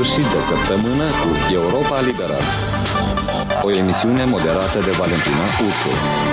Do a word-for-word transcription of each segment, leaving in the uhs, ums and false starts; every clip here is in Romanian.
sfârșit de săptămână cu Europa Liberă. O emisiune moderată de Valentina Ursu.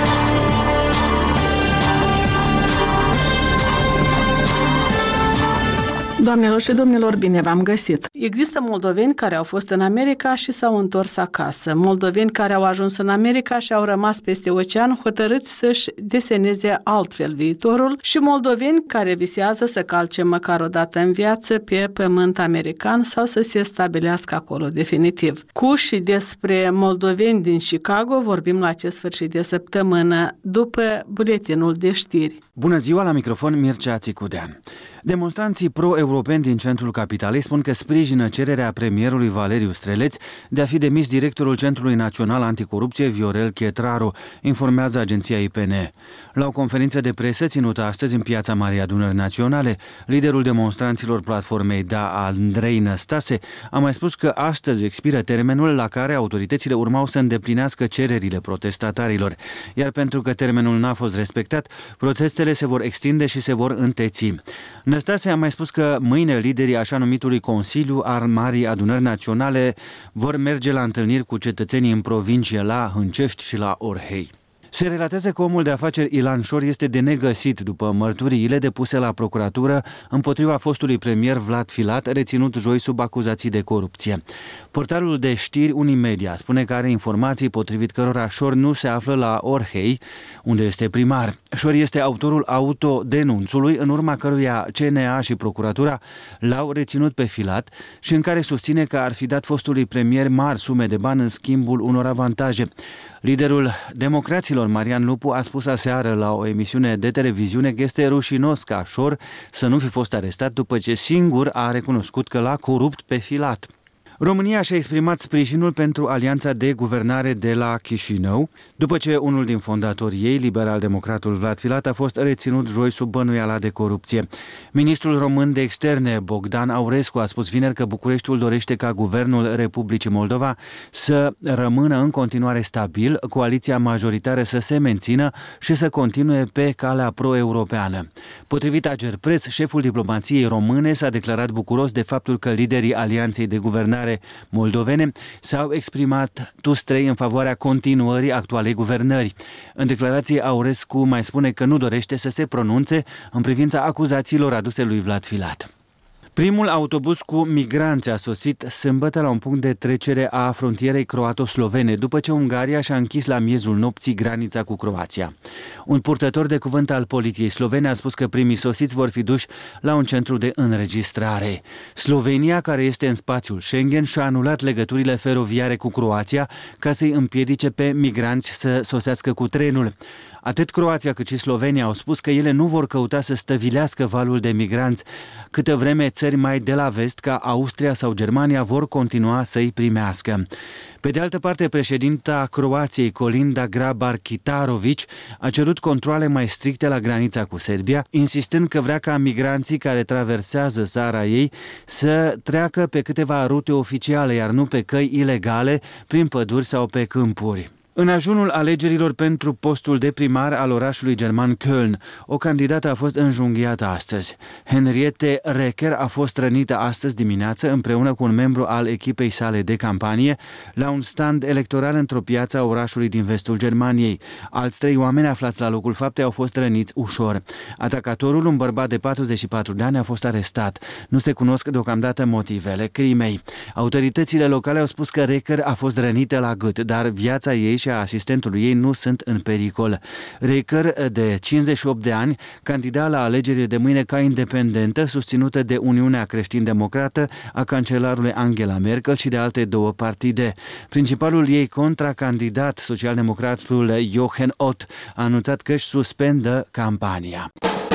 Doamnelor și domnilor, bine v-am găsit! Există moldoveni care au fost în America și s-au întors acasă. Moldoveni care au ajuns în America și au rămas peste ocean hotărâți să-și deseneze altfel viitorul și moldoveni care visează să calce măcar o dată în viață pe pământ american sau să se stabilească acolo definitiv. Cu și despre moldoveni din Chicago vorbim la acest sfârșit de săptămână după buletinul de știri. Bună ziua, la microfon Mircea Țicudean. Demonstranții pro-europeni din centrul capitalei spun că sprijină cererea premierului Valeriu Streleț de a fi demis directorul Centrului Național Anticorupție Viorel Chetraru, informează agenția I P N. La o conferință de presă ținută astăzi în Piața Marii Adunări Naționale, liderul demonstranților platformei Da, Andrei Năstase, a mai spus că astăzi expiră termenul la care autoritățile urmau să îndeplinească cererile protestatarilor, iar pentru că termenul n-a fost respectat, protestele se vor extinde și se vor înteți. Năstase a mai spus că mâine liderii așa numitului Consiliu al Marii Adunări Naționale vor merge la întâlniri cu cetățenii în provincie, la Hâncești și la Orhei. Se relatează că omul de afaceri Ilan Șor este de negăsit după mărturiile depuse la procuratură împotriva fostului premier Vlad Filat, reținut joi sub acuzații de corupție. Portalul de știri Unimedia spune că are informații potrivit cărora Șor nu se află la Orhei, unde este primar. Șor este autorul autodenunțului, în urma căruia C N A și procuratura l-au reținut pe Filat și în care susține că ar fi dat fostului premier mari sume de bani în schimbul unor avantaje. Liderul democraților Marian Lupu a spus aseară la o emisiune de televiziune că este rușinos ca Șor să nu fi fost arestat după ce singur a recunoscut că l-a corupt pe Filat. România și-a exprimat sprijinul pentru alianța de guvernare de la Chișinău, după ce unul din fondatorii ei, liberal-democratul Vlad Filat, a fost reținut joi sub bănuiala de corupție. Ministrul român de externe, Bogdan Aurescu, a spus vineri că Bucureștiul dorește ca guvernul Republicii Moldova să rămână în continuare stabil, coaliția majoritară să se mențină și să continue pe calea pro-europeană. Potrivit Agerpreț, șeful diplomației române s-a declarat bucuros de faptul că liderii alianței de guvernare moldovene s-au exprimat toți trei în favoarea continuării actualei guvernări. În declarație, Aurescu mai spune că nu dorește să se pronunțe în privința acuzațiilor aduse lui Vlad Filat. Primul autobuz cu migranți a sosit sâmbătă la un punct de trecere a frontierei croato-slovene, după ce Ungaria și-a închis la miezul nopții granița cu Croația. Un purtător de cuvânt al poliției slovene a spus că primii sosiți vor fi duși la un centru de înregistrare. Slovenia, care este în spațiul Schengen, și-a anulat legăturile feroviare cu Croația ca să-i împiedice pe migranți să sosească cu trenul. Atât Croația cât și Slovenia au spus că ele nu vor căuta să stăvilească valul de migranți, câtă vreme țări mai de la vest, ca Austria sau Germania, vor continua să-i primească. Pe de altă parte, președinta Croației, Kolinda Grabar-Kitarović, a cerut controale mai stricte la granița cu Serbia, insistând că vrea ca migranții care traversează țara ei să treacă pe câteva rute oficiale, iar nu pe căi ilegale, prin păduri sau pe câmpuri. În ajunul alegerilor pentru postul de primar al orașului german Köln, o candidată a fost înjunghiată astăzi. Henriette Reker a fost rănită astăzi dimineață împreună cu un membru al echipei sale de campanie la un stand electoral într-o piață a orașului din vestul Germaniei. Alți trei oameni aflați la locul faptei au fost răniți ușor. Atacatorul, un bărbat de patruzeci și patru de ani, a fost arestat. Nu se cunosc deocamdată motivele crimei. Autoritățile locale au spus că Reker a fost rănită la gât, dar viața ei și a asistentului ei nu sunt în pericol. Reker, de cincizeci și opt de ani, candida la alegerile de mâine ca independentă, susținută de Uniunea Creștin-Democrată a cancelarului Angela Merkel și de alte două partide. Principalul ei contracandidat, socialdemocratul Jochen Ott, a anunțat că își suspendă campania.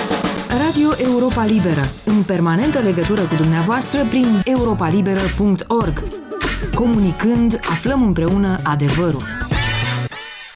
Radio Europa Liberă, în permanentă legătură cu dumneavoastră prin europa liberă punct org. Comunicând, aflăm împreună adevărul.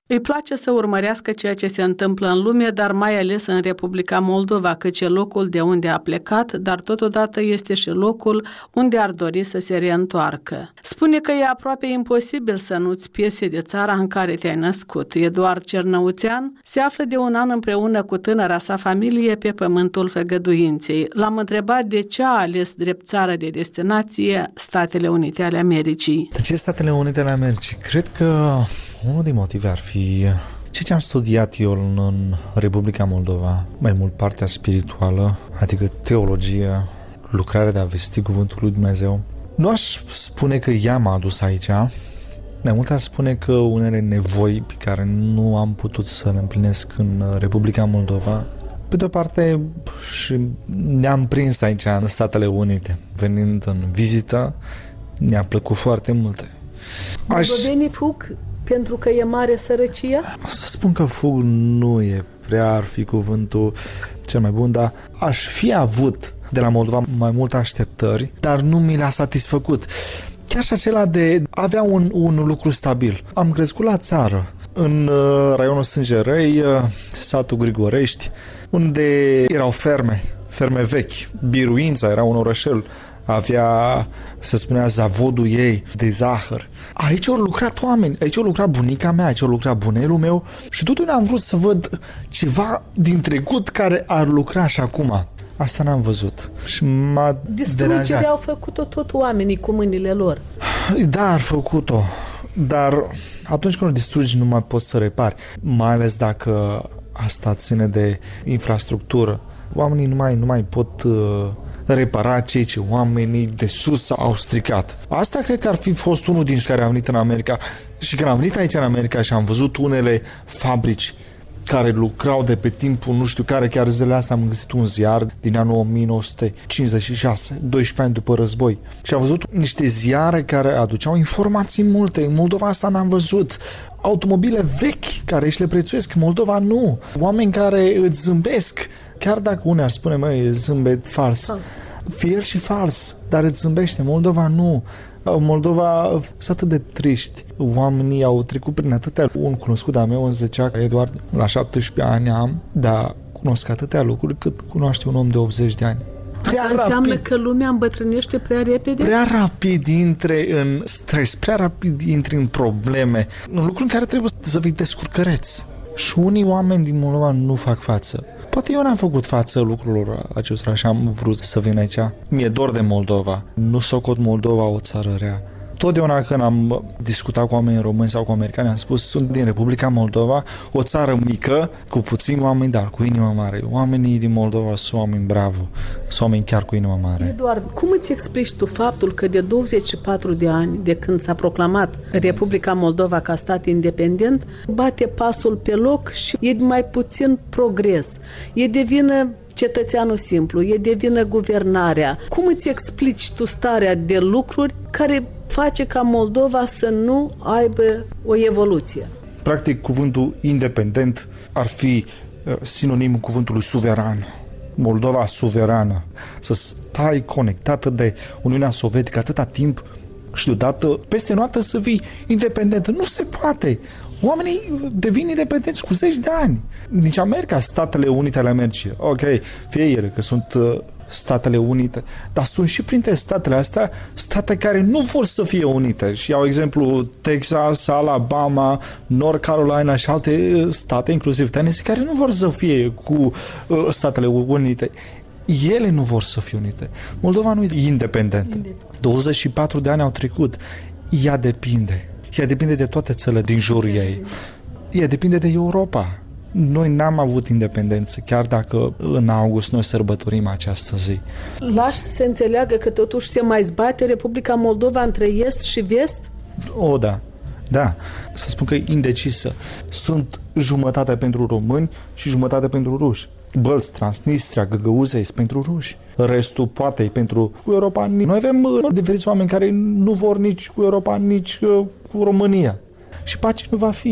Îi place să urmărească ceea ce se întâmplă în lume, dar mai ales în Republica Moldova, căci e locul de unde a plecat, dar totodată este și locul unde ar dori să se reîntoarcă. Spune că e aproape imposibil să nu-ți piese de țara în care te-ai născut. Eduard Cernăuțean se află de un an împreună cu tânăra sa familie pe pământul făgăduinței. L-am întrebat de ce a ales drept țară de destinație Statele Unite ale Americii. De ce Statele Unite ale Americii? Cred că unul din motive ar fi ceea ce am studiat eu în Republica Moldova, mai mult partea spirituală, adică teologie, lucrarea de a vesti cuvântul lui Dumnezeu. Nu aș spune că ea m-a adus aici, mai mult aș spune că unele nevoi pe care nu am putut să le împlinesc în Republica Moldova, pe de-o parte și ne-am prins aici în Statele Unite. Venind în vizită, ne-a plăcut foarte multe. Moldovenii fug pentru că e mare sărăcia? Să spun că fug nu e prea ar fi cuvântul cel mai bun, dar aș fi avut de la Moldova mai multe așteptări, dar nu mi le-a satisfăcut. Chiar și acela de avea un, un lucru stabil. Am crescut la țară, în uh, raionul Sângerăi, uh, satul Grigorești, unde erau ferme, ferme vechi. Biruința era un orășel, avea, se spunea, zavodul ei de zahăr. Aici au lucrat oameni, aici au lucrat bunica mea, aici au lucrat bunelul meu și totul am vrut să văd ceva din trecut care ar lucra și acum. Asta n-am văzut și m-a Distrugerea au făcut-o tot oamenii cu mâinile lor. Da, ar făcut-o, dar atunci când o distrugi nu mai poți să repari, mai ales dacă asta ține de infrastructură. Oamenii nu mai, nu mai pot uh, repara ceea ce oamenii de sus au stricat. Asta cred că ar fi fost unul din care am venit în America și când am venit aici în America și am văzut unele fabrici care lucrau de pe timpul, nu știu care, chiar zilele astea am găsit un ziar din anul o mie nouă sute cincizeci și șase, doisprezece ani după război. Și am văzut niște ziare care aduceau informații multe. În Moldova asta n-am văzut. Automobile vechi care își le prețuiesc. În Moldova nu. Oameni care îți zâmbesc. Chiar dacă unii ar spune, măi, zâmbet fals. fals. Fier și fals, dar îți zâmbește. Moldova nu. Moldova sunt atât de triști. Oamenii au trecut prin atâtea. Un cunoscut de-a meu îmi zicea că Eduard, la șaptesprezece ani am, dar cunosc atâtea lucruri cât cunoaște un om de optzeci de ani. Prea Asta înseamnă rapid. Că lumea îmbătrânește prea repede? Prea rapid intre în stres, prea rapid intre în probleme, în lucruri în care trebuie să fii descurcăreț. Și unii oameni din Moldova nu fac față. Poate eu n-am făcut față lucrurilor acestora și am vrut să vin aici. Mi-e dor de Moldova. Nu socot Moldova o țară rea. Totdeauna când am discutat cu oameni români sau cu americani, am spus, sunt din Republica Moldova, o țară mică, cu puțini oameni, dar cu inimă mare. Oamenii din Moldova sunt oameni bravo, sunt oameni chiar cu inimă mare. Eduard, cum îți explici tu faptul că de douăzeci și patru de ani, de când s-a proclamat Republica Moldova ca stat independent, bate pasul pe loc și e mai puțin progres? E de vină cetățeanul simplu, e de vină guvernarea. Cum îți explici tu starea de lucruri care face ca Moldova să nu aibă o evoluție? Practic, cuvântul independent ar fi sinonimul cuvântului suveran. Moldova suverană. Să stai conectată de Uniunea Sovietică atâta timp și deodată peste noapte să fii independentă. Nu se poate. Oamenii devin independenți cu zeci de ani. Nici America, Statele Unite ale Americii. Ok, fie ele că sunt uh, Statele Unite, dar sunt și printre statele astea state care nu vor să fie unite. Și iau exemplu Texas, Alabama, North Carolina și alte state, inclusiv Tennessee, care nu vor să fie cu uh, Statele Unite. Ele nu vor să fie unite. Moldova nu e independentă. douăzeci și patru de ani au trecut. Ea depinde. Ea depinde de toate țările din jurul ei. Ea depinde de Europa. Noi n-am avut independență, chiar dacă în august noi sărbătorim această zi. Lași să se înțeleagă că totuși se mai zbate Republica Moldova între est și vest? O, da. Da. Să spun că e indecisă. Sunt jumătate pentru români și jumătate pentru ruși. Bălți, Transnistria, Găgăuzei sunt pentru ruși. Restul poate e pentru cu Europa. Noi avem uh, diferiți oameni care nu vor nici cu Europa, nici uh, cu România. Și pace nu va fi.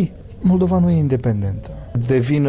Moldova nu e independentă. Devin,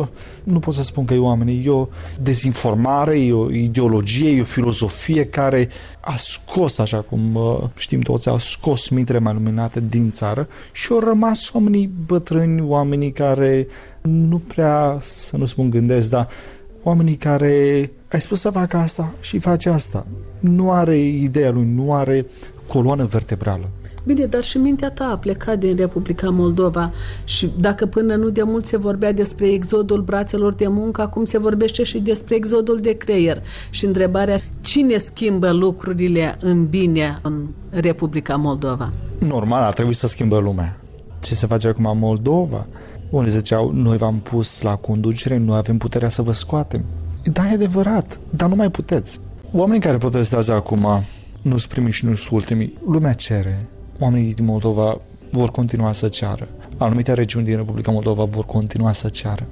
nu pot să spun că e oamenii, e o dezinformare, e o ideologie, e o filozofie care a scos, așa cum știm toți, a scos mintele mai luminate din țară și au rămas oamenii bătrâni, oamenii care nu prea, să nu spun gândesc, dar oamenii care ai spus să facă asta și face asta. Nu are ideea lui, nu are coloană vertebrală. Bine, dar și mintea ta a plecat din Republica Moldova și dacă până nu de mult se vorbea despre exodul brațelor de muncă, acum se vorbește și despre exodul de creier. Și întrebarea, cine schimbă lucrurile în bine în Republica Moldova? Normal, ar trebui să schimbă lumea. Ce se face acum în Moldova? Unii ziceau, noi v-am pus la conducere, noi avem puterea să vă scoatem. Da, e adevărat, dar nu mai puteți. Oamenii care protestează acum nu sunt primii și nu sunt ultimii. Lumea cere. Oamenii din Moldova vor continua să ceară. Anumite regiuni din Republica Moldova vor continua să ceară.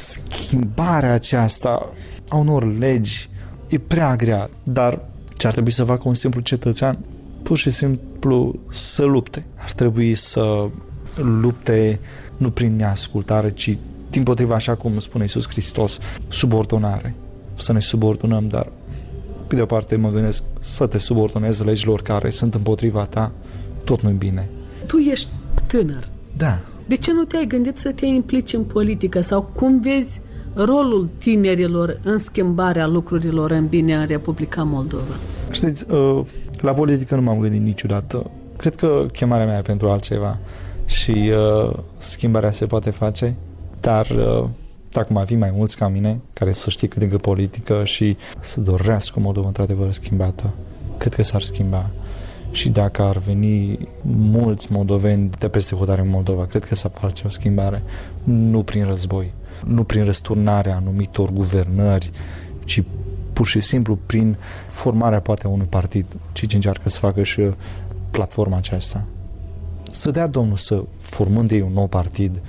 Schimbarea aceasta a unor legi e prea grea, dar ce ar trebui să facă un simplu cetățean? Pur și simplu să lupte. Ar trebui să lupte nu prin neascultare, ci dimpotriva, așa cum spune Iisus Hristos, subordonare. Să ne subordonăm, dar pe de o parte mă gândesc să te subordonezi legilor care sunt împotriva ta, tot nu-i bine. Tu ești tânăr. Da. De ce nu te-ai gândit să te implici în politică sau cum vezi rolul tinerilor în schimbarea lucrurilor în bine în Republica Moldova? Știți, la politică nu m-am gândit niciodată. Cred că chemarea mea e pentru altceva și uh, schimbarea se poate face, dar uh, dacă mai fi mai mulți ca mine, care să știe cât de cât politică și să dorească Moldova într-adevăr schimbată, cred că s-ar schimba. Și dacă ar veni mulți moldoveni de peste hotare în Moldova, cred că s-ar face o schimbare, nu prin război, nu prin răsturnarea anumitor guvernări, ci pur și simplu prin formarea poate a unui partid, ci ce încearcă să facă și platforma aceasta. Să dea Domnul să, formând ei un nou partid,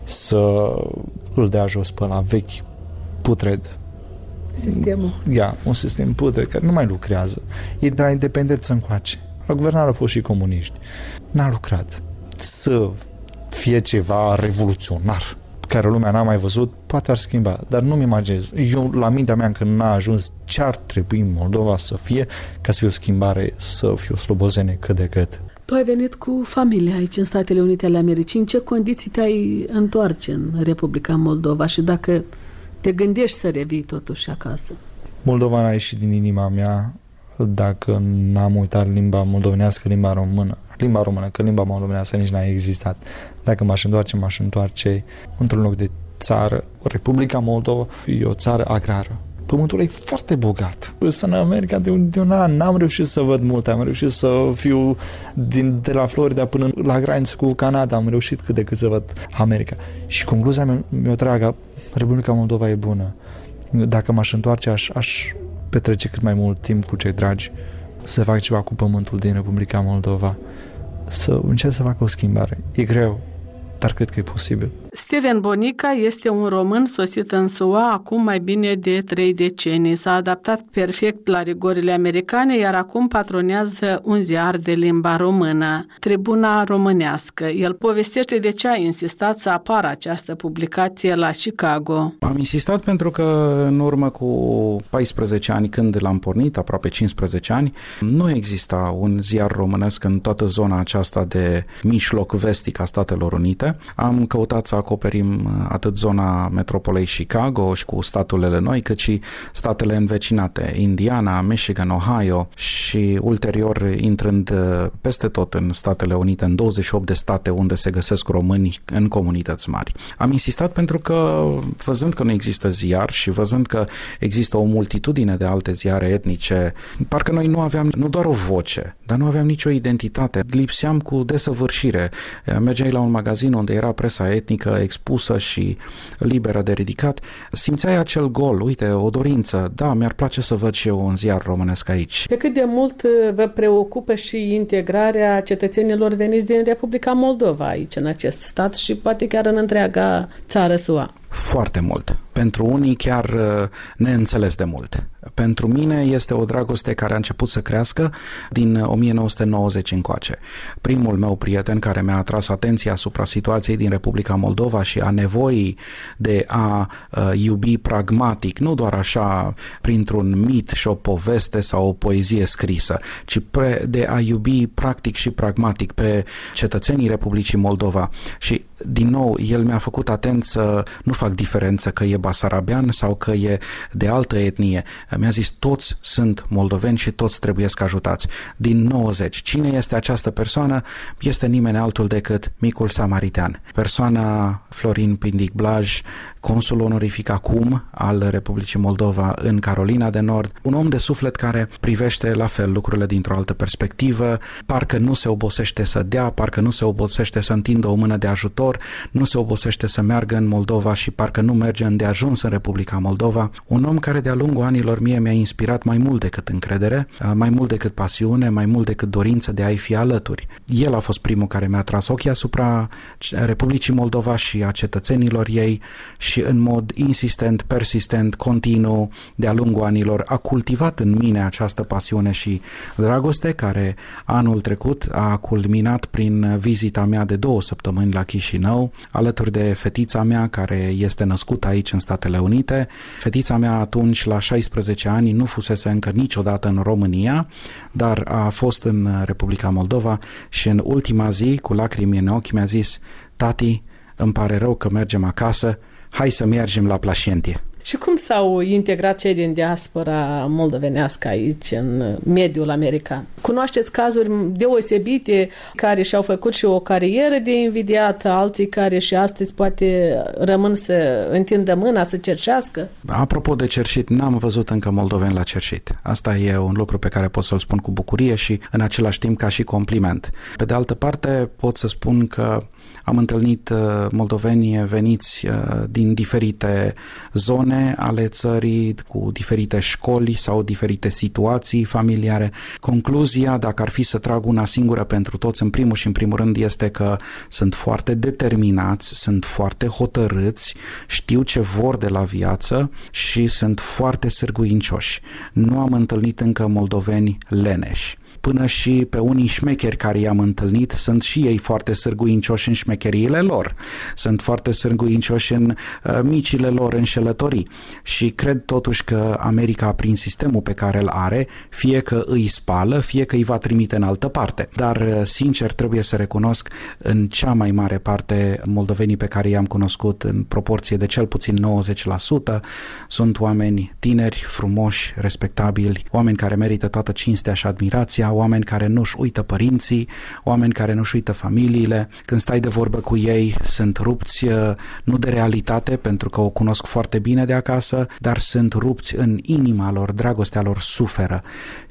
să îl dea jos pe la vechi putred. Sistemul. Ia, un sistem putred care nu mai lucrează. E de la independență încoace. La guvernare au fost și comuniști. N-a lucrat. Să fie ceva revoluționar care lumea n-a mai văzut, poate ar schimba, dar nu-mi imaginez. Eu, la mintea mea, încă n-a ajuns ce ar trebui în Moldova să fie ca să fie o schimbare, să fie o slobozenie cât de cât. Tu ai venit cu familia aici în Statele Unite ale Americii. În ce condiții te-ai întoarce în Republica Moldova și dacă te gândești să revii totuși acasă? Moldova n-a ieșit din inima mea dacă n-am uitat limba moldovenească, limba română. Limba română, că limba moldovenească nici n-a existat. Dacă m-aș întoarce, m-aș întoarce într-un loc de țară. Republica Moldova e o țară agrară. Pământul e foarte bogat. Sunt în America de un, de un an, n-am reușit să văd multe, am reușit să fiu din, de la Florida până la graniță cu Canada, am reușit cât de cât să văd America. Și concluzia mea, mi-o tragă, Republica Moldova e bună. Dacă m-aș întoarce, aș, aș petrece cât mai mult timp cu cei dragi, să fac ceva cu pământul din Republica Moldova, să încerc să fac o schimbare. E greu, dar cred că e posibil. Steven Bonica este un român sosit în S U A acum mai bine de trei decenii. S-a adaptat perfect la rigorile americane, iar acum patronează un ziar de limba română, Tribuna Românească. El povestește de ce a insistat să apară această publicație la Chicago. Am insistat pentru că în urmă cu paisprezece ani, când l-am pornit, aproape cincisprezece ani, nu exista un ziar românesc în toată zona aceasta de mijloc vestic a Statelor Unite. Am căutat să acoperim atât zona metropolei Chicago și cu statele noi, cât și statele învecinate, Indiana, Michigan, Ohio și ulterior intrând peste tot în Statele Unite, în douăzeci și opt de state unde se găsesc români în comunități mari. Am insistat pentru că, văzând că nu există ziar și văzând că există o multitudine de alte ziare etnice, parcă noi nu aveam nu doar o voce, dar nu aveam nicio identitate. Lipseam cu desăvârșire. Mergeai la un magazin unde era presa etnică expusă și liberă de ridicat, simțeai acel gol, uite, o dorință, da, mi-ar place să văd și eu un ziar românesc aici. Pe cât de mult vă preocupă și integrarea cetățenilor veniți din Republica Moldova aici, în acest stat și poate chiar în întreaga țară S U A? Foarte mult. Pentru unii chiar neînțeles de mult. Pentru mine este o dragoste care a început să crească din o mie nouă sute nouăzeci încoace. Primul meu prieten care mi-a atras atenția asupra situației din Republica Moldova și a nevoii de a uh, iubi pragmatic, nu doar așa printr-un mit și o poveste sau o poezie scrisă, ci pre, de a iubi practic și pragmatic pe cetățenii Republicii Moldova. Și din nou, el mi-a făcut atent să nu fac diferență că e basarabean sau că e de altă etnie. Mi-a zis, toți sunt moldoveni și toți trebuie să ajutați. Din nouăzeci. Cine este această persoană? Este nimeni altul decât micul samaritean. Persoana Florin Pindic Blaj, consul onorific acum al Republicii Moldova în Carolina de Nord, un om de suflet care privește la fel lucrurile dintr-o altă perspectivă, parcă nu se obosește să dea, parcă nu se obosește să întindă o mână de ajutor, nu se obosește să meargă în Moldova și parcă nu merge îndeajuns în Republica Moldova. Un om care de-a lungul anilor mie mi-a inspirat mai mult decât încredere, mai mult decât pasiune, mai mult decât dorință de a-i fi alături. El a fost primul care mi-a tras ochii asupra Republicii Moldova și a cetățenilor ei și în mod insistent, persistent, continuu, de-a lungul anilor a cultivat în mine această pasiune și dragoste care anul trecut a culminat prin vizita mea de două săptămâni la Chișinău, alături de fetița mea care este născută aici în Statele Unite. Fetița mea atunci, la șaisprezece ani, nu fusese încă niciodată în România, dar a fost în Republica Moldova și în ultima zi, cu lacrimi în ochi, mi-a zis: tati, îmi pare rău că mergem acasă, hai să mergem la Plașentie. Și cum s-au integrat cei din diaspora moldovenească aici, în mediul american? Cunoașteți cazuri deosebite care și-au făcut și o carieră de invidiat, alții care și astăzi poate rămân să întindă mâna, să cerșească? Apropo de cerșit, n-am văzut încă moldoveni la cerșit. Asta e un lucru pe care pot să-l spun cu bucurie și în același timp ca și compliment. Pe de altă parte, pot să spun că am întâlnit moldoveni veniți din diferite zone ale țării, cu diferite școli sau diferite situații familiare. Concluzia, dacă ar fi să trag una singură pentru toți, în primul și în primul rând, este că sunt foarte determinați, sunt foarte hotărâți, știu ce vor de la viață și sunt foarte sârguincioși. Nu am întâlnit încă moldoveni leneși. Până și pe unii șmecheri care i-am întâlnit sunt și ei foarte sârguincioși în șmecheriile lor. Sunt foarte sârguincioși în uh, micile lor înșelătorii. Și cred totuși că America, prin sistemul pe care îl are, fie că îi spală, fie că îi va trimite în altă parte. Dar, uh, sincer, trebuie să recunosc, în cea mai mare parte, moldovenii pe care i-am cunoscut, în proporție de cel puțin nouăzeci la sută, sunt oameni tineri, frumoși, respectabili, oameni care merită toată cinstea și admirația, oameni care nu-și uită părinții, oameni care nu-și uită familiile. Când stai de vorbă cu ei, sunt rupți nu de realitate, pentru că o cunosc foarte bine de acasă, dar sunt rupți în inima lor, dragostea lor suferă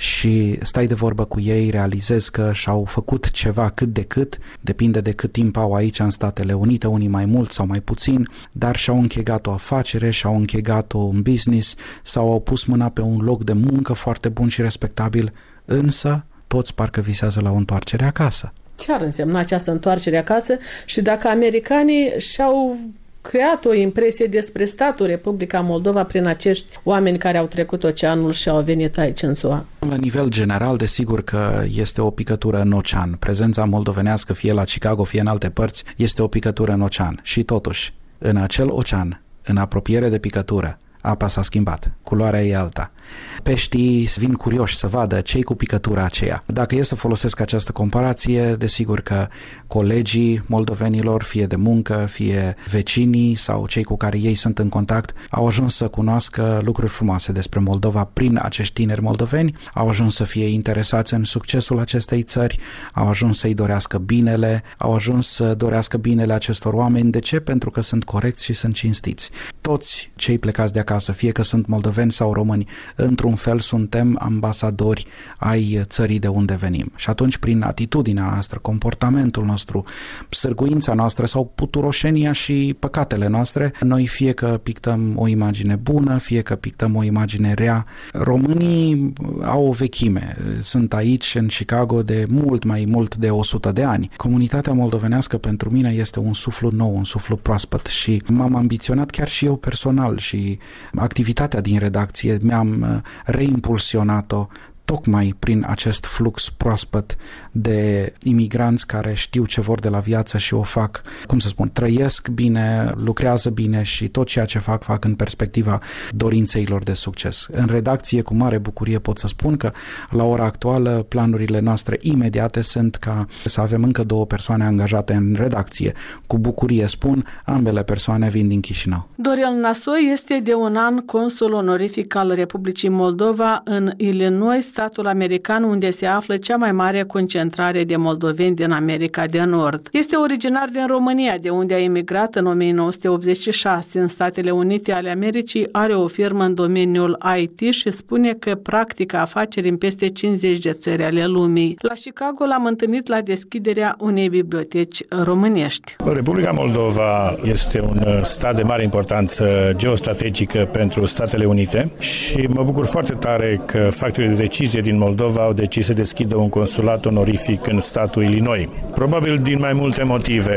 și stai de vorbă cu ei, realizezi că și-au făcut ceva cât de cât, depinde de cât timp au aici în Statele Unite, unii mai mult sau mai puțin, dar și-au închegat o afacere, și-au închegat un business sau au pus mâna pe un loc de muncă foarte bun și respectabil, însă toți parcă visează la o întoarcere acasă. Ce ar însemna această întoarcere acasă și dacă americanii și-au creat o impresie despre statul Republica Moldova prin acești oameni care au trecut oceanul și au venit aici în S U A? La nivel general, desigur că este o picătură în ocean. Prezența moldovenească, fie la Chicago, fie în alte părți, este o picătură în ocean. Și totuși, în acel ocean, în apropiere de picătură, apa s-a schimbat, culoarea e alta. Peștii vin curioși să vadă ce-i cu picătura aceea. Dacă e să folosesc această comparație, desigur că colegii moldovenilor, fie de muncă, fie vecinii sau cei cu care ei sunt în contact, au ajuns să cunoască lucruri frumoase despre Moldova prin acești tineri moldoveni, au ajuns să fie interesați în succesul acestei țări, au ajuns să-i dorească binele, au ajuns să dorească binele acestor oameni. De ce? Pentru că sunt corecți și sunt cinstiți. Toți cei plecați de acasă, fie că sunt moldoveni sau români, într-un fel suntem ambasadori ai țării de unde venim. Și atunci, prin atitudinea noastră, comportamentul nostru, sârguința noastră sau puturoșenia și păcatele noastre, noi fie că pictăm o imagine bună, fie că pictăm o imagine rea. Românii au o vechime. Sunt aici, în Chicago, de mult mai mult de o sută de ani. Comunitatea moldovenească pentru mine este un suflu nou, un suflu proaspăt și m-am ambiționat chiar și eu personal și activitatea din redacție mi-a am reimpulsionat-o tocmai prin acest flux proaspăt de imigranți care știu ce vor de la viață și o fac, cum să spun, trăiesc bine, lucrează bine și tot ceea ce fac, fac în perspectiva dorinței lor de succes. În redacție, cu mare bucurie pot să spun că la ora actuală planurile noastre imediate sunt ca să avem încă două persoane angajate în redacție. Cu bucurie spun, ambele persoane vin din Chișinău. Dorel Nasoi este de un an consul onorific al Republicii Moldova în Illinois, statul american unde se află cea mai mare concentrare de moldoveni din America de Nord. Este originar din România, de unde a emigrat în o mie nouă sute optzeci și șase în Statele Unite ale Americii, are o firmă în domeniul I T și spune că practică afaceri în peste cincizeci de țări ale lumii. La Chicago l-am întâlnit la deschiderea unei biblioteci românești. Republica Moldova este un stat de mare importanță geostrategică pentru Statele Unite și mă bucur foarte tare că factorii de decizie din Moldova au decis să deschidă un consulat onorific în statul Illinois. Probabil din mai multe motive.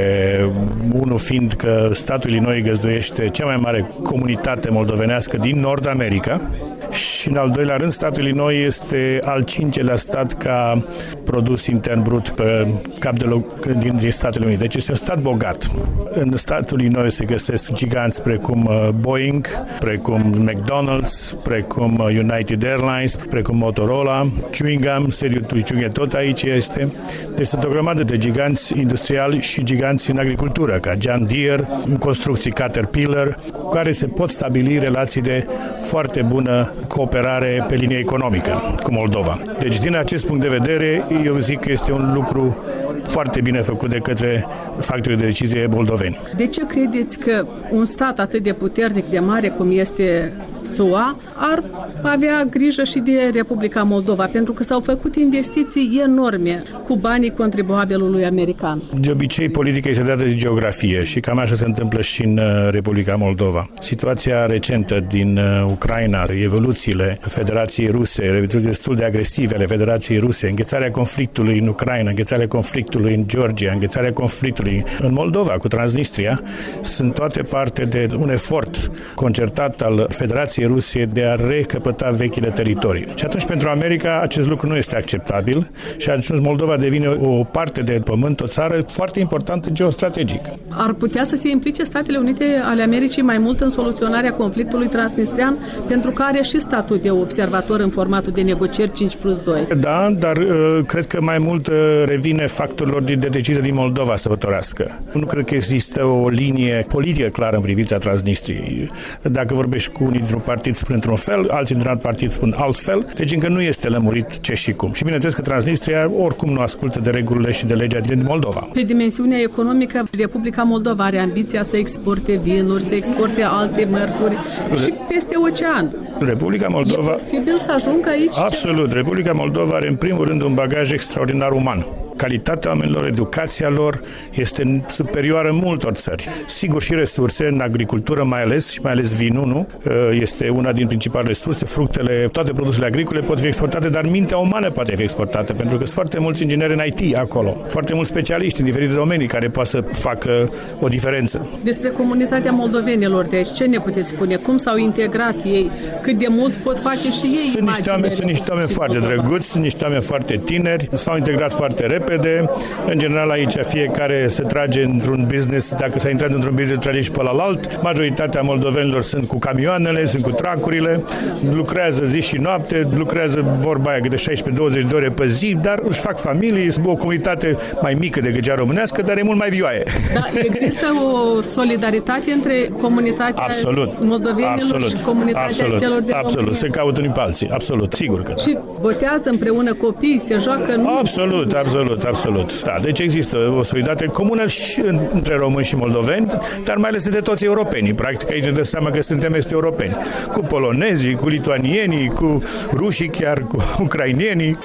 Unul fiind că statul Illinois găzduiește cea mai mare comunitate moldovenească din Nord America și în al doilea rând statul Illinois este al cincelea stat ca produs intern brut pe cap de loc din, din Statele Unite. Deci este un stat bogat. În statul Illinois se găsesc giganți precum Boeing, precum McDonald's, precum United Airlines, precum Motorola, Chewing Gum, sediul Chewing tot aici este. Deci sunt o grămadă de giganți industriali și giganți în agricultură, ca John Deere, în construcții Caterpillar, cu care se pot stabili relații de foarte bună cooperare pe linie economică cu Moldova. Deci din acest punct de vedere, eu zic că este un lucru foarte bine făcut de către factorii de decizie moldoveni. De ce credeți că un stat atât de puternic, de mare cum este S U A, ar avea grijă și de Republica Moldova? Pentru că s-au făcut investiții enorme cu banii contribuabilului american. De obicei, politica este dată de geografie și cam așa se întâmplă și în Republica Moldova. Situația recentă din Ucraina, evoluțiile Federației Ruse, evoluții destul de agresive ale Federației Ruse, înghețarea conflictului în Ucraina, înghețarea conflictului în Georgia, înghețarea conflictului în Moldova cu Transnistria, sunt toate parte de un efort concertat al Federației Ruse de a recăpăta vechile teritorii. Și atunci pentru America acest lucru nu este acceptabil și atunci Moldova devine o parte de pământ, o țară foarte importantă geostrategic. Ar putea să se implice Statele Unite ale Americii mai mult în soluționarea conflictului transnistrian, pentru că are și statut de observator în formatul de negocieri cinci plus doi. Da, dar uh, cred că mai mult uh, revine factorilor de, de decizie din Moldova să hotărească. Nu cred că există o linie politică clară în privința Transnistriei. Dacă vorbești cu unii dintr-un partid spun într-un fel, alții dintr-un alt partid spun altfel, deci încă nu este lămurit ce și cum. Și bineînțeles că Transnistria oricum nu ascultă de regulile și de legea din Moldova. Pe dimensiunea economică, Republica Moldova are ambiția să exporte vinuri, să exporte alte mărfuri Re- și peste ocean. Republica Moldova... E posibil să ajungă aici? Absolut. Republica Moldova are în primul rând un bagaj extraordinar uman. Calitatea oamenilor, educația lor este superioară multor țări. Sigur și resurse în agricultură mai ales, și mai ales vinul, nu? Este una din principalele resurse, fructele, toate produsele agricole pot fi exportate, dar mintea umană poate fi exportată, pentru că sunt foarte mulți ingineri în I T acolo, foarte mulți specialiști în diferite domenii care pot să facă o diferență. Despre comunitatea moldovenilor de aici, ce ne puteți spune? Cum s-au integrat ei? Cât de mult pot face și ei? Sunt niște oameni, sunt niște oameni foarte drăguți, sunt niște oameni foarte tineri, s-au integrat foarte repede. În general aici fiecare se trage într-un business, dacă s-a intrat într-un business, trage și pe la alt. Majoritatea moldovenilor sunt cu camioanele, sunt cu tracurile, lucrează zi și noapte, lucrează vorba aia de șaisprezece douăzeci de ore pe zi, dar își fac familie, sunt o comunitate mai mică decât cea românească, dar e mult mai vioaie. Da, există o solidaritate între comunitatea absolut, moldovenilor absolut, și comunitatea absolut, celor de absolut, România. se caută unii pe alții, absolut, sigur că da. Și botează împreună copii, se joacă... Nu? Absolut, absolut, absolut. Da, deci există o solidaritate comună și între români și moldoveni, dar mai ales de toți europenii. Practic aici ne dă seama că suntem este europeni. Cu polonezii, cu lituanienii, cu rușii chiar, cu ucrainienii.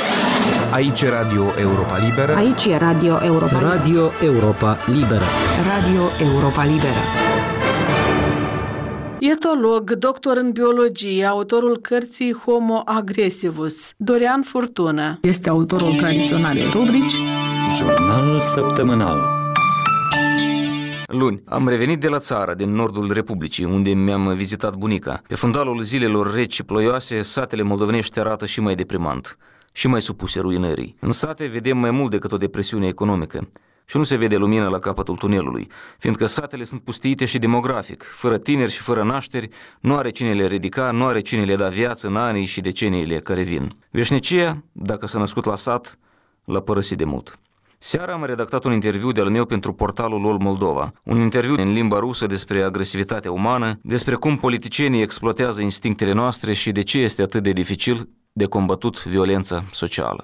Aici e Radio Europa Liberă. Aici e Radio Europa Liberă. Radio Europa Liberă. Radio Europa Liberă. Etolog, doctor în biologie, autorul cărții Homo Aggressivus, Dorian Furtună, este autorul tradiționalei rubrici Jurnal săptămânal. Luni, am revenit de la țară, din nordul Republicii, unde mi-am vizitat bunica. Pe fundalul zilelor reci și ploioase, satele moldovenești arată și mai deprimant, și mai supuse ruinării. În sate vedem mai mult decât o depresiune economică. Și nu se vede lumină la capătul tunelului, fiindcă satele sunt pustiite și demografic, fără tineri și fără nașteri, nu are cine le ridica, nu are cine le da viață în anii și deceniile care vin. Veșnicia, dacă s-a născut la sat, l-a părăsit de mult. Seara am redactat un interviu de-al meu pentru portalul All Moldova, un interviu în limba rusă despre agresivitatea umană, despre cum politicienii exploatează instinctele noastre și de ce este atât de dificil de combătut violența socială.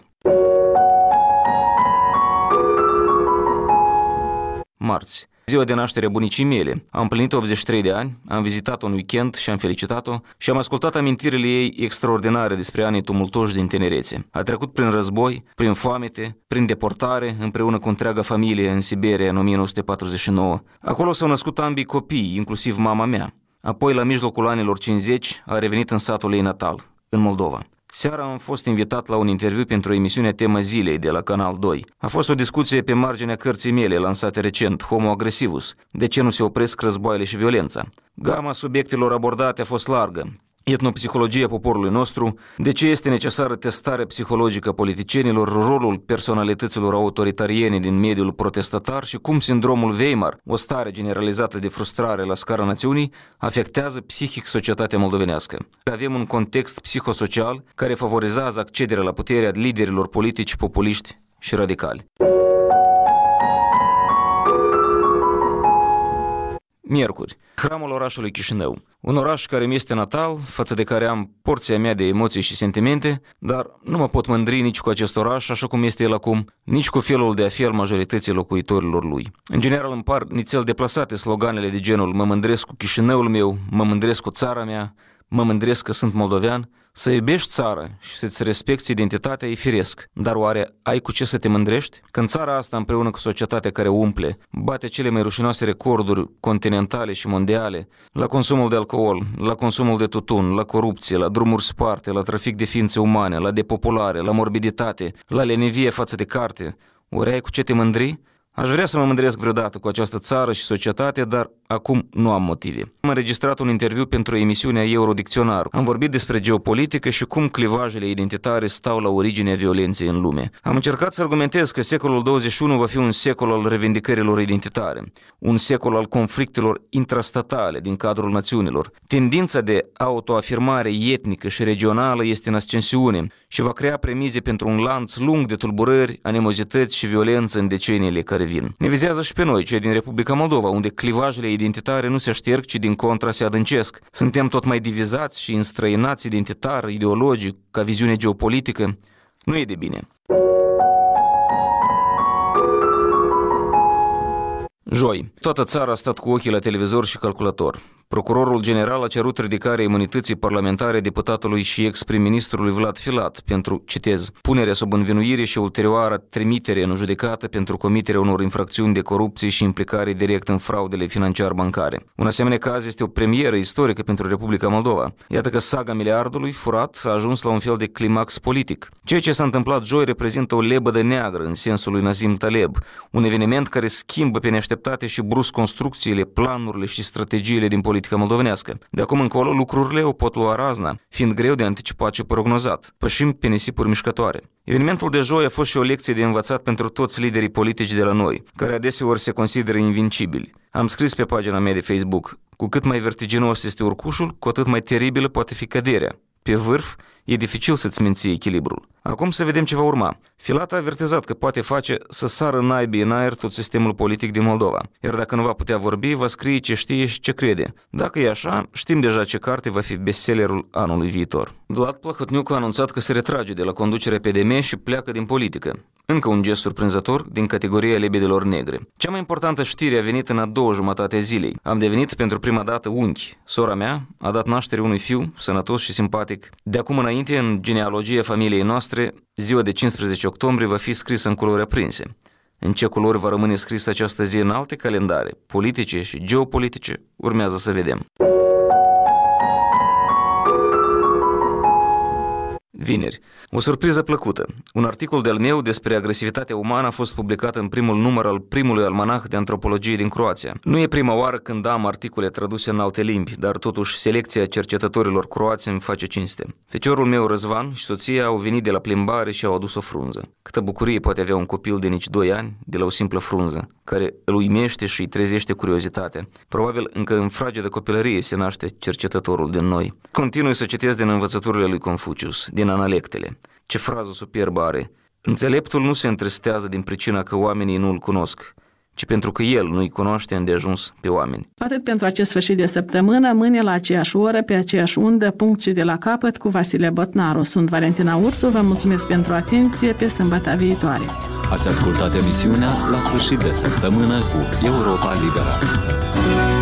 Marți, ziua de naștere a bunicii mele. Am împlinit optzeci și trei de ani, am vizitat-o un weekend și am felicitat-o și am ascultat amintirile ei extraordinare despre anii tumultoși din tinerețe. A trecut prin război, prin foamete, prin deportare, împreună cu întreaga familie în Siberia în o mie nouă sute patruzeci și nouă. Acolo s-au născut ambii copii, inclusiv mama mea. Apoi, la mijlocul anilor cincizeci, a revenit în satul ei natal, în Moldova. Seara am fost invitat la un interviu pentru emisiunea Tema Zilei de la Canal doi. A fost o discuție pe marginea cărții mele lansate recent, Homo Agresivus, de ce nu se opresc războaiele și violența. Gama subiectelor abordate a fost largă. Etnopsihologia poporului nostru, de ce este necesară testarea psihologică a politicienilor, rolul personalităților autoritariene din mediul protestatar și cum sindromul Weimar, o stare generalizată de frustrare la scara națiunii, afectează psihic societatea moldovenească. Avem un context psihosocial care favorizează accederea la putere a liderilor politici populiști și radicali. Miercuri, hramul orașului Chișinău, un oraș care mi este natal, față de care am porția mea de emoții și sentimente, dar nu mă pot mândri nici cu acest oraș așa cum este el acum, nici cu felul de a fi al majorității locuitorilor lui. În general îmi par nițel deplasate sloganele de genul mă mândresc cu Chișinăul meu, mă mândresc cu țara mea, mă mândresc că sunt moldovean. Să iubești țara și să-ți respecti identitatea e firesc, dar oare ai cu ce să te mândrești? Când țara asta, împreună cu societatea care umple, bate cele mai rușinoase recorduri continentale și mondiale, la consumul de alcool, la consumul de tutun, la corupție, la drumuri sparte, la trafic de ființe umane, la depopulare, la morbiditate, la lenevie față de carte, ori ai cu ce te mândri? Aș vrea să mă mândresc vreodată cu această țară și societate, dar acum nu am motive. Am înregistrat un interviu pentru emisiunea Eurodicționar. Am vorbit despre geopolitică și cum clivajele identitare stau la originea violenței în lume. Am încercat să argumentez că secolul douăzeci și unu va fi un secol al revendicărilor identitare, un secol al conflictelor intrastatale din cadrul națiunilor. Tendința de autoafirmare etnică și regională este în ascensiune și va crea premize pentru un lanț lung de tulburări, animozități și violență în deceniile care vin. Ne vizează și pe noi, cei din Republica Moldova, unde clivajele identitare nu se șterg, ci din contra se adâncesc. Suntem tot mai divizați și înstrăinați identitar, ideologic, ca viziune geopolitică. Nu e de bine. Joi, toată țara a stat cu ochii la televizor și calculator. Procurorul general a cerut ridicarea imunității parlamentare deputatului și ex-prim-ministrului Vlad Filat pentru, citez, punerea sub învinuire și ulterioară trimitere în judecată pentru comiterea unor infracțiuni de corupție și implicare direct în fraudele financiar-bancare. Un asemenea caz este o premieră istorică pentru Republica Moldova. Iată că saga miliardului furat a ajuns la un fel de climax politic. Ceea ce s-a întâmplat joi reprezintă o lebădă neagră în sensul lui Nazim Taleb, un eveniment care schimbă pe neașteptate și brusc construcțiile, planurile și strategiile din politica moldovenească. De acum încolo lucrurile o pot lua razna, fiind greu de anticipat și prognozat. Pășim pe nisipuri mișcătoare. Evenimentul de joi a fost și o lecție de învățat pentru toți liderii politici de la noi, care adeseori se consideră invincibili. Am scris pe pagina mea de Facebook, cu cât mai vertiginos este urcușul, cu atât mai teribilă poate fi căderea. Pe vârf, e dificil să-ți menții echilibrul. Acum să vedem ce va urma. Filat a avertizat că poate face să sară naibii în aer tot sistemul politic din Moldova. Iar dacă nu va putea vorbi, va scrie ce știe și ce crede. Dacă e așa, știm deja ce carte va fi bestsellerul anului viitor. Vlad Plahotniuc a anunțat că se retrage de la conducerea P D M și pleacă din politică. Încă un gest surprinzător din categoria lebedelor negre. Cea mai importantă știre a venit în a doua jumătate a zilei. Am devenit pentru prima dată unchi. Sora mea a dat naștere unui fiu, sănătos și simpatic. De acum înainte, în genealogia familiei noastre, ziua de cincisprezece octombrie va fi scrisă în culori aprinse. În ce culori va rămâne scrisă această zi în alte calendare, politice și geopolitice, urmează să vedem. vineri. O surpriză plăcută. Un articol de-al meu despre agresivitatea umană a fost publicat în primul număr al primului almanah de antropologie din Croația. Nu e prima oară când am articole traduse în alte limbi, dar totuși selecția cercetătorilor croați îmi face cinste. Feciorul meu Răzvan și soția au venit de la plimbare și au adus o frunză. Câtă bucurie poate avea un copil de nici doi ani de la o simplă frunză, care îl uimește și îi trezește curiozitatea. Probabil încă în fragedă copilărie se naște cercetătorul din noi. Continui să citesc din învățăturile lui Confucius, din Analectele. Ce frază superbă are! Înțeleptul nu se întristează din pricina că oamenii nu-l cunosc, ci pentru că el nu-i cunoaște îndeajuns pe oameni. Atât pentru acest sfârșit de săptămână, mâine la aceeași oră, pe aceeași undă, punct și de la capăt, cu Vasile Botnaru. Sunt Valentina Ursu, vă mulțumesc pentru atenție, pe sâmbătă viitoare. Ați ascultat emisiunea La sfârșit de săptămână cu Europa Liberă.